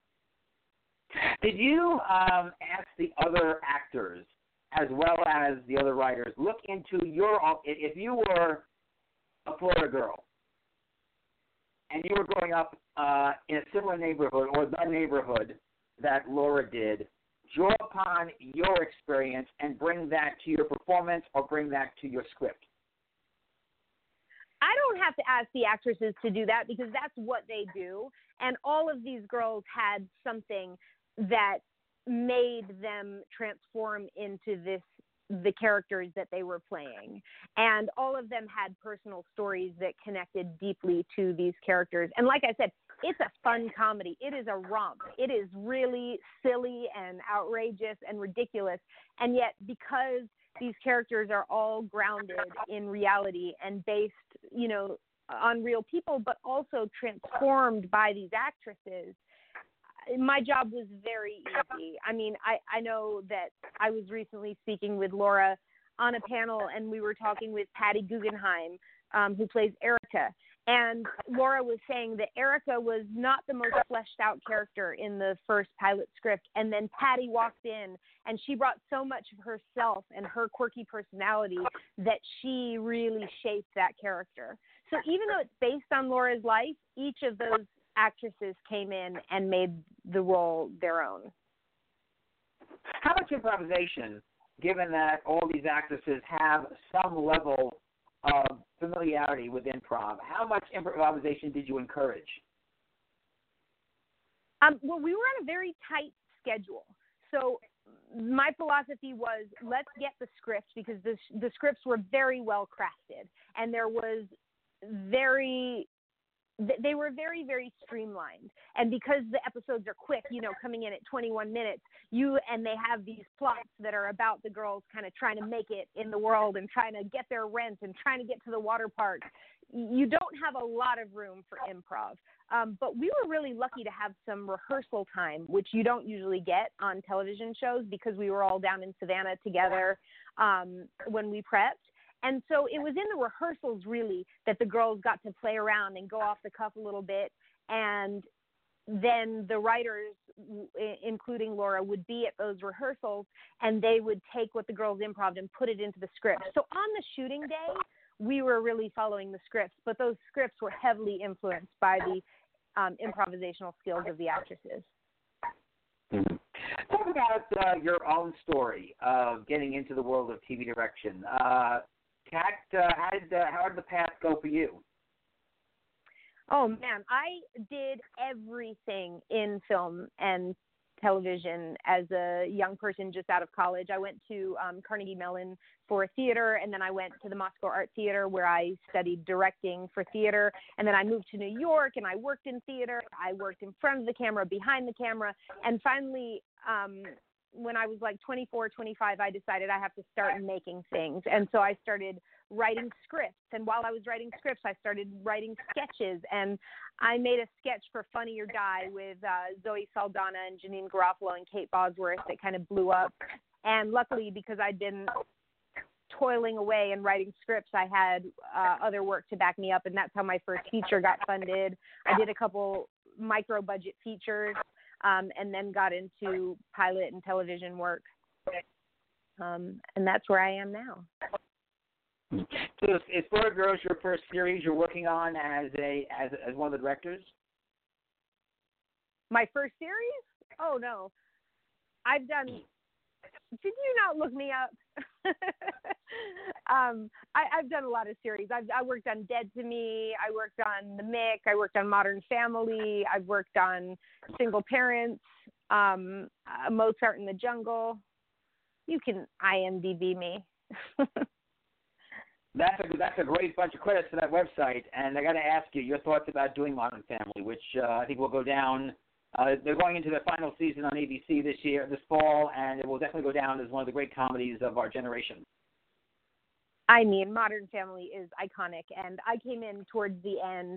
S2: Did you ask the other actors as well as the other writers, look into if you were a Florida girl and you were growing up in a similar neighborhood or the neighborhood that Laura did, draw upon your experience and bring that to your performance or bring that to your script?
S4: I don't have to ask the actresses to do that because that's what they do. And all of these girls had something that made them transform into the characters that they were playing. And all of them had personal stories that connected deeply to these characters. And like I said, it's a fun comedy. It is a romp. It is really silly and outrageous and ridiculous. And yet, because these characters are all grounded in reality and based, you know, on real people, but also transformed by these actresses, my job was very easy. I mean, I know that I was recently speaking with Laura on a panel, and we were talking with Patty Guggenheim, who plays Erica. And Laura was saying that Erica was not the most fleshed out character in the first pilot script. And then Patty walked in, and she brought so much of herself and her quirky personality that she really shaped that character. So even though it's based on Laura's life, each of those actresses came in and made the role their own.
S2: How much improvisation, given that all these actresses have some level of familiarity with improv, how much improvisation did you encourage?
S4: Well, we were on a very tight schedule. So my philosophy was, let's get the scripts, because the scripts were very well crafted, and they were very, very streamlined. And because the episodes are quick, you know, coming in at 21 minutes, and they have these plots that are about the girls kind of trying to make it in the world and trying to get their rent and trying to get to the water park. You don't have a lot of room for improv. But we were really lucky to have some rehearsal time, which you don't usually get on television shows because we were all down in Savannah together when we prepped. And so it was in the rehearsals, really, that the girls got to play around and go off the cuff a little bit. And then the writers, including Laura, would be at those rehearsals, and they would take what the girls improv and put it into the script. So on the shooting day, we were really following the scripts, but those scripts were heavily influenced by the improvisational skills of the actresses.
S2: Mm-hmm. Talk about your own story of getting into the world of TV direction. Kat, how did the path go for you?
S4: Oh man, I did everything in film and television as a young person just out of college. I went to Carnegie Mellon for theater, and then I went to the Moscow Art Theater where I studied directing for theater. And then I moved to New York and I worked in theater. I worked in front of the camera, behind the camera. And finally, when I was like 24, 25, I decided I have to start making things. And so I started writing scripts. And while I was writing scripts, I started writing sketches. And I made a sketch for Funny or Die with Zoe Saldana and Janine Garofalo and Kate Bosworth that kind of blew up. And luckily, because I'd been toiling away and writing scripts, I had other work to back me up. And that's how my first feature got funded. I did a couple micro budget features. And then got into pilot and television work. And that's where I am now.
S2: So is Florida Girls your first series you're working on as one of the directors?
S4: My first series? Oh, no. I've done... Did you not look me up? I've done a lot of series. I worked on Dead to Me. I worked on The Mick. I worked on Modern Family. I've worked on Single Parents, Mozart in the Jungle. You can IMDb me.
S2: That's a great bunch of credits to that website. And I got to ask you your thoughts about doing Modern Family, which I think will go down. They're going into the final season on ABC this fall, and it will definitely go down as one of the great comedies of our generation.
S4: I mean, Modern Family is iconic, and I came in towards the end,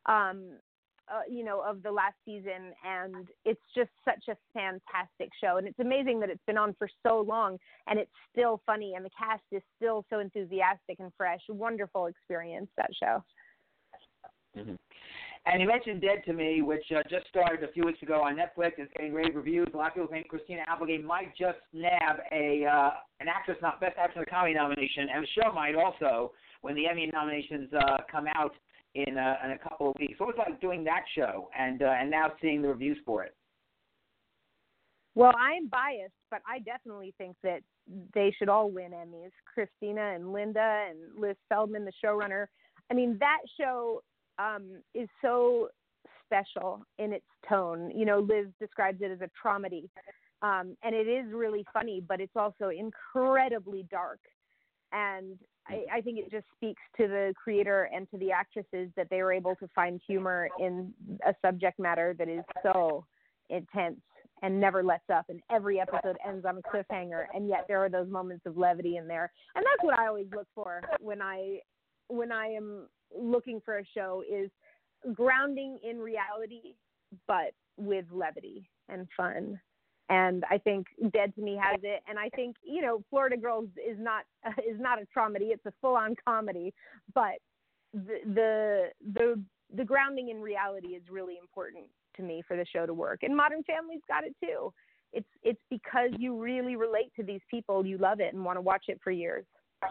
S4: of the last season, and it's just such a fantastic show. And it's amazing that it's been on for so long, and it's still funny, and the cast is still so enthusiastic and fresh. Wonderful experience, that show.
S2: Mm-hmm. And you mentioned Dead to Me, which just started a few weeks ago on Netflix. It's getting rave reviews. A lot of people think Christina Applegate might just nab an actress, not Best Actress in a Comedy nomination, and the show might also when the Emmy nominations come out in a couple of weeks. What was it like doing that show and now seeing the reviews for it?
S4: Well, I'm biased, but I definitely think that they should all win Emmys. Christina and Linda and Liz Feldman, the showrunner. I mean, that show is so special in its tone. You know, Liz describes it as a traumedy, and it is really funny, but it's also incredibly dark. And I think it just speaks to the creator and to the actresses that they were able to find humor in a subject matter that is so intense and never lets up, and every episode ends on a cliffhanger, and yet there are those moments of levity in there. And that's what I always look for when I am looking for a show, is grounding in reality, but with levity and fun. And I think Dead to Me has it. And I think, Florida Girls is not a traumedy. It's a full-on comedy. But the grounding in reality is really important to me for the show to work. And Modern Family's got it too. It's because you really relate to these people. You love it and want to watch it for years.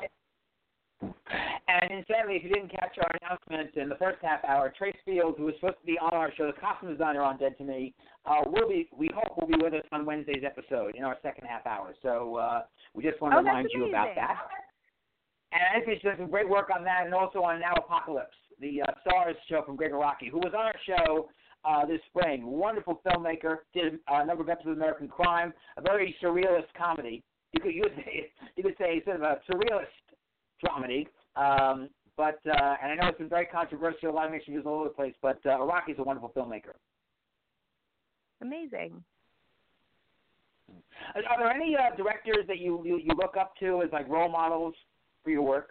S2: And incidentally, if you didn't catch our announcement in the first half hour, Trace Fields, who was supposed to be on our show, the costume designer on Dead to Me, we hope will be with us on Wednesday's episode in our second half hour. So we just want to remind you about that. And I think she's done some great work on that, and also on Now Apocalypse, the Stars show from Gregor Rocky, who was on our show this spring. Wonderful filmmaker, did a number of episodes of American Crime, a very surrealist comedy. You could say sort of a surrealist dramedy, but and I know it's been very controversial. A lot of mixed reviews all over the place, but Rocky's a wonderful filmmaker.
S4: Amazing.
S2: Are there any directors that you look up to as like role models for your work?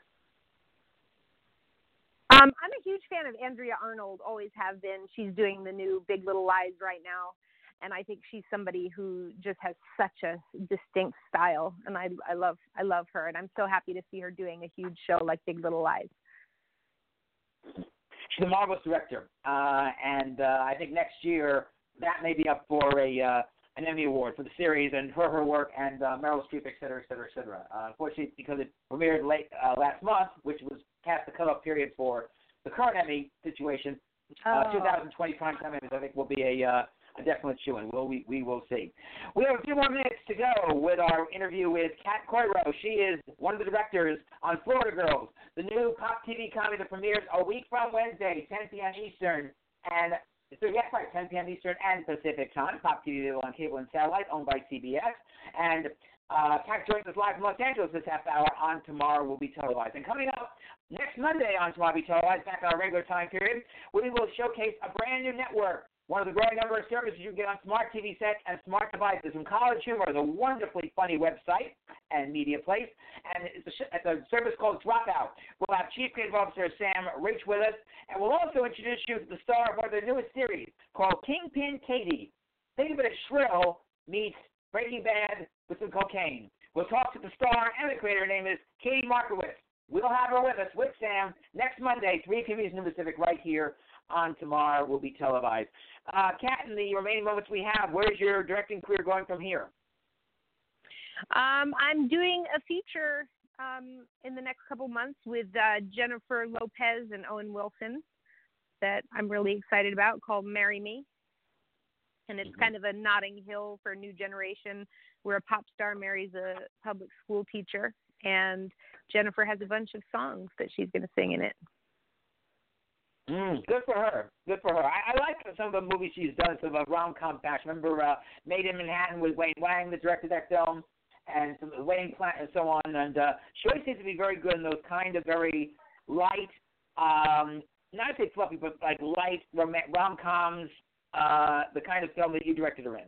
S4: I'm a huge fan of Andrea Arnold. Always have been. She's doing the new Big Little Lies right now. And I think she's somebody who just has such a distinct style, and I love her, and I'm so happy to see her doing a huge show like Big Little Lies.
S2: She's a marvelous director, and I think next year that may be up for an Emmy Award for the series and her work and Meryl Streep, et cetera, et cetera, et cetera. Unfortunately, because it premiered late last month, which was past the cutoff period for the current Emmy situation, 2020 primetime Emmys I think will be a a definite shoo-in. We will see. We have a few more minutes to go with our interview with Kat Coiro. She is one of the directors on Florida Girls, the new Pop TV comedy that premieres a week from Wednesday, 10 p.m. Eastern. And so, yes, right, 10 p.m. Eastern and Pacific time. Pop TV available on cable and satellite, owned by CBS. And Kat joins us live from Los Angeles this half hour on Tomorrow Will Be Televised. And coming up next Monday on Tomorrow Will Be Televised, back on our regular time period, we will showcase a brand new network, one of the growing number of services you can get on smart TV sets and smart devices. From College Humor is a wonderfully funny website and media place, and it's a service called Dropout. We'll have Chief Creative Officer Sam Rich with us, and we'll also introduce you to the star of one of their newest series called Kingpin Katie. Think of it as Shrill meets Breaking Bad with some cocaine. We'll talk to the star and the creator. Her name is Katie Markowitz. We'll have her with us, with Sam, next Monday, 3 p.m. Eastern Pacific, right here on Tomorrow Will Be Televised. Kat, in the remaining moments we have, where's your directing career going from here?
S4: I'm doing a feature in the next couple months with Jennifer Lopez and Owen Wilson that I'm really excited about, called Marry Me. And it's kind of a Notting Hill for a new generation, where a pop star marries a public school teacher, and Jennifer has a bunch of songs that she's going to sing in it.
S2: Good for her. Good for her. I like some of the movies she's done, some of the rom-com fashion. Remember Made in Manhattan with Wayne Wang, that directed that film, and some Wedding Plan and so on. And she always seems to be very good in those kind of very light, not to say fluffy, but like light rom-coms, the kind of film that you directed her in.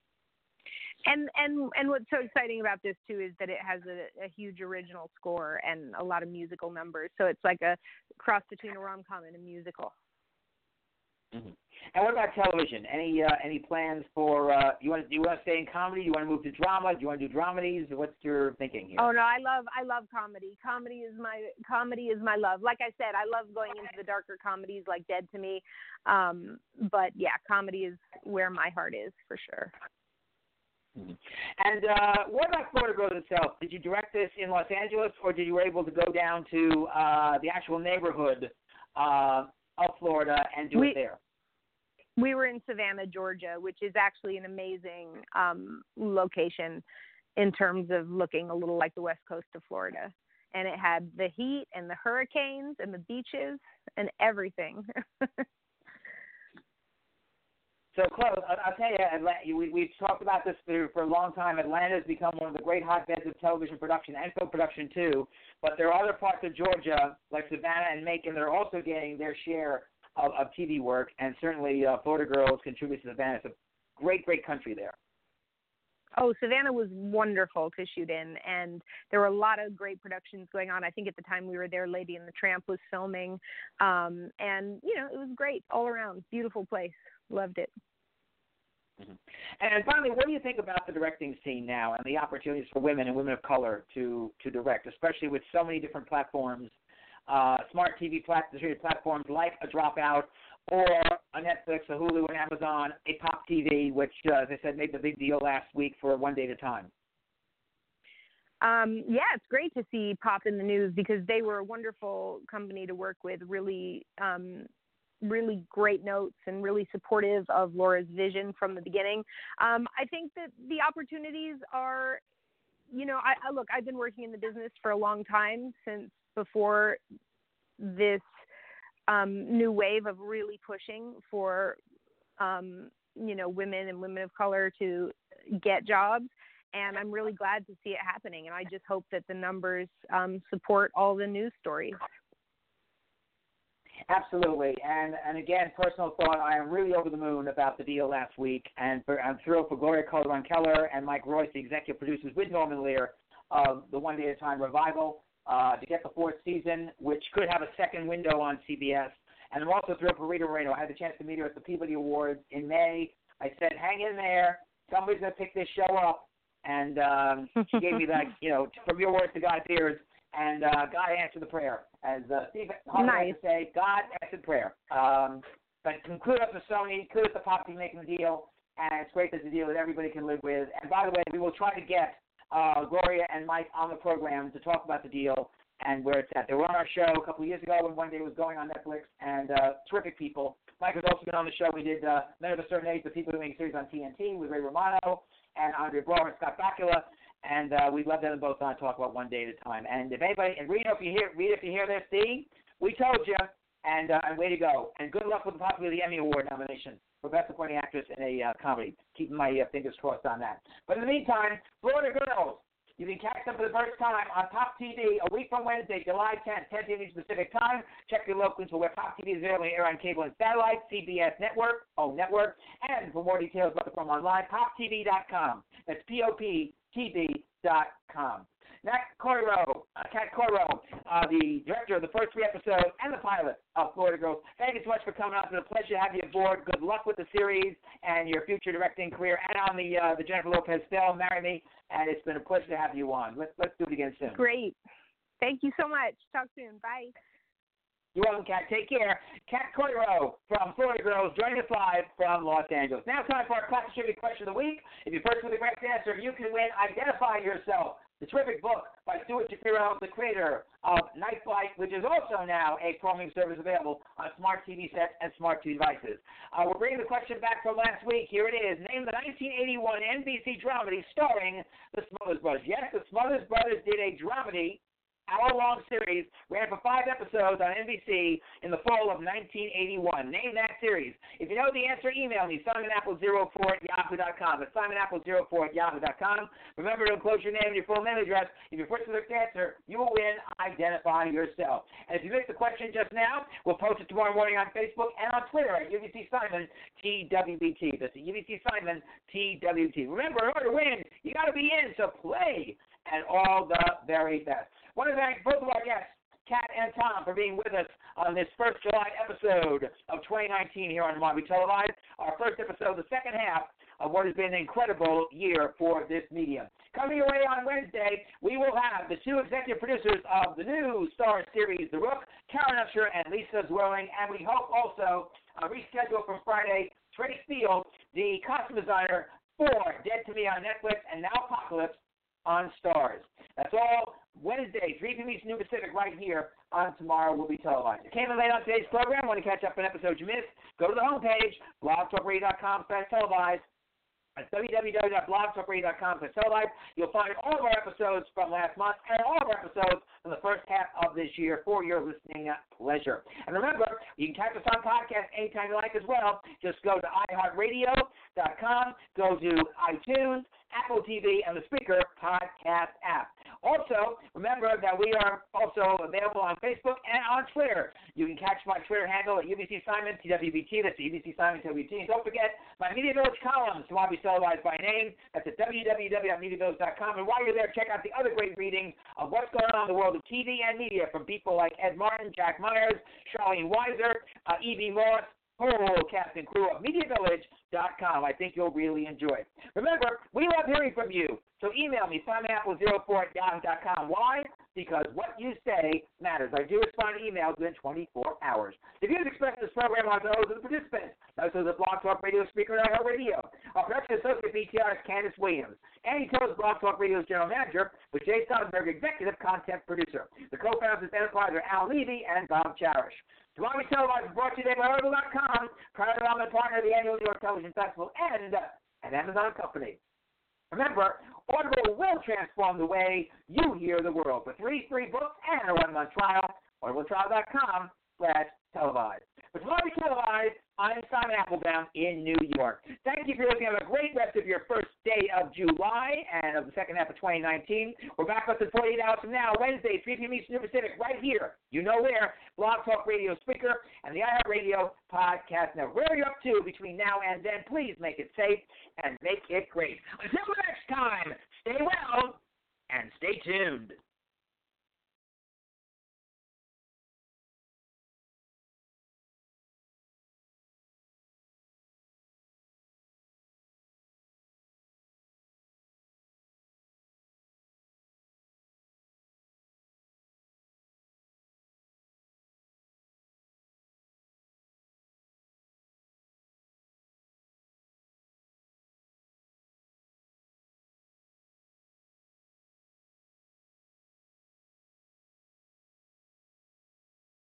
S4: And what's so exciting about this too is that it has a huge original score and a lot of musical numbers. So it's like a cross between a rom-com and a musical.
S2: Mm-hmm. And what about television? Any plans for you want to stay in comedy? You want to move to drama? Do you want to do dramedies? What's your thinking here?
S4: Oh no, I love comedy. Comedy is my love. Like I said, I love going into the darker comedies like Dead to Me. But yeah, comedy is where my heart is for sure.
S2: And what about Florida Girls itself? Did you direct this in Los Angeles, or did you were able to go down to the actual neighborhood of Florida and do it there?
S4: We were in Savannah, Georgia, which is actually an amazing location in terms of looking a little like the west coast of Florida. And it had the heat and the hurricanes and the beaches and everything.
S2: So, close. I'll tell you, we've talked about this for a long time. Atlanta has become one of the great hotbeds of television production and film production, too. But there are other parts of Georgia, like Savannah and Macon, that are also getting their share of TV work. And certainly Florida Girls contributes to Savannah. It's a great, great country there.
S4: Oh, Savannah was wonderful to shoot in, and there were a lot of great productions going on. I think at the time we were there, Lady and the Tramp was filming. And, it was great all around. Beautiful place. Loved it.
S2: Mm-hmm. And finally, what do you think about the directing scene now and the opportunities for women and women of color to direct, especially with so many different platforms, smart TV platforms like a Dropout or a Netflix, a Hulu, and Amazon, a Pop TV, which, as I said, made the big deal last week for One Day at a Time?
S4: Yeah, it's great to see Pop in the news because they were a wonderful company to work with, really great notes and really supportive of Laura's vision from the beginning. I think that the opportunities are, I've been working in the business for a long time, since before this new wave of really pushing for, women and women of color to get jobs. And I'm really glad to see it happening. And I just hope that the numbers support all the news stories.
S2: Absolutely. And again, personal thought, I am really over the moon about the deal last week. And I'm thrilled for Gloria Calderon-Keller and Mike Royce, the executive producers with Norman Lear of the One Day at a Time revival, to get the fourth season, which could have a second window on CBS. And I'm also thrilled for Rita Moreno. I had the chance to meet her at the Peabody Awards in May. I said, hang in there. Somebody's going to pick this show up. And she gave me that, from your words to God's ears. And God answered the prayer. As Steve Harvey likes to say, God answered prayer. But kudos to Sony, kudos to Pop TV making the deal, and it's great that it's a deal that everybody can live with. And by the way, we will try to get Gloria and Mike on the program to talk about the deal and where it's at. They were on our show a couple of years ago when One Day was going on Netflix, and terrific people. Mike has also been on the show. We did Men of a Certain Age, the People Doing series on TNT with Ray Romano and Andre Braugher and Scott Bakula. And we'd love to have them both on and talk about one day at a time. And if anybody, and Rita, if you hear this, see, we told you, and way to go. And good luck with possibly the Emmy Award nomination for Best Supporting Actress in a comedy. Keeping my fingers crossed on that. But in the meantime, Florida Girls, you can catch them for the first time on Pop TV a week from Wednesday, July 10th, 10 p.m. Pacific time. Check your locals for where Pop TV is available and air on cable and satellite, CBS Network, Network. And for more details about the program online, poptv.com. That's poptv.com. Kat Coiro, the director of the first 3 episodes and the pilot of Florida Girls. Thank you so much for coming out. It's been a pleasure to have you aboard. Good luck with the series and your future directing career, and on the Jennifer Lopez film, Marry Me. And it's been a pleasure to have you on. Let's do it again soon.
S4: Great. Thank you so much. Talk soon. Bye.
S2: You're welcome, Kat. Take care. Kat Coiro from Florida Girls joining us live from Los Angeles. Now time for our classic trivia question of the week. If you first with the correct answer, you can win Identify Yourself, the terrific book by Stuart Shapiro, the creator of Night Flight, which is also now a programming service available on smart TV sets and smart TV devices. We're bringing the question back from last week. Here it is. Name the 1981 NBC dramedy starring the Smothers Brothers. Yes, the Smothers Brothers did a dramedy, hour-long series, ran for 5 episodes on NBC in the fall of 1981. Name that series. If you know the answer, email me, simonapple04@yahoo.com. That's simonapple04@yahoo.com. Remember to enclose your name and your full name address. If you're first to the answer, you will win Identify Yourself. And if you missed the question just now, we'll post it tomorrow morning on Facebook and on Twitter at UBC Simon TWBT. That's UBC Simon TWBT. Remember, in order to win, you got to be in, so play, and all the very best. I want to thank both of our guests, Kat and Tom, for being with us on this first July episode of 2019 here on Marby Televised. Our first episode, the second half of what has been an incredible year for this medium. Coming your way on Wednesday, we will have the 2 executive producers of the new Star series, The Rook, Karen Usher and Lisa Zwilling, and we hope also reschedule from Friday, Trace Field, the costume designer for Dead to Me on Netflix and Now Apocalypse on Stars. That's all Wednesday, 3 p.m. Eastern New Pacific, right here on Tomorrow Will Be Televised. It came in late on today's program. Want to catch up on episodes you missed? Go to the homepage, blogtalkradio.com/televised. That's www.blogtalkradio.com/televised. You'll find all of our episodes from last month and all of our episodes from the first half of this year for your listening pleasure. And remember, you can catch us on podcast anytime you like as well. Just go to iHeartRadio.com, go to iTunes, Apple TV, and the Spreaker podcast app. Also, remember that we are also available on Facebook and on Twitter. You can catch my Twitter handle at UBC Simon TWBT. That's UBC Simon TWBT. And don't forget my Media Village columns, to want to be televised by name. That's at www.mediavillage.com. And while you're there, check out the other great readings of what's going on in the world of TV and media from people like Ed Martin, Jack Myers, Charlene Weiser, E.B. Moss, whole cast and crew of MediaVillage.com. I think you'll really enjoy it. Remember, we love hearing from you, so email me, simonapple04@yahoo.com. Why? Because what you say matters. I do respond to emails within 24 hours. The views expressed in this program are those of the participants, those of the Blog Talk Radio Speaker and iHeartRadio. Our production associate BTR is Candace Williams. Andy Toes, Blog Talk Radio's general manager, with Jay Sonnenberg, executive content producer. The co-founders of this enterprise are Al Levy and Bob Cherish. Tomorrow We Televised is brought to you today by Audible.com, proud development partner of the annual New York Television Festival, and an Amazon company. Remember, Audible will transform the way you hear the world. For 3 free books and a 1-month trial, audibletrial.com/televised. For Tomorrow We Televised, I'm Simon Applebaum in New York. Thank you for listening. Have a great rest of your first day of July and of the second half of 2019. We're back less than 48 hours from now, Wednesday, 3 p.m. Eastern Pacific, right here. You know where, Blog Talk Radio Speaker and the iHeartRadio Podcast Network. Where are you up to between now and then? Please make it safe and make it great. Until next time, stay well and stay tuned.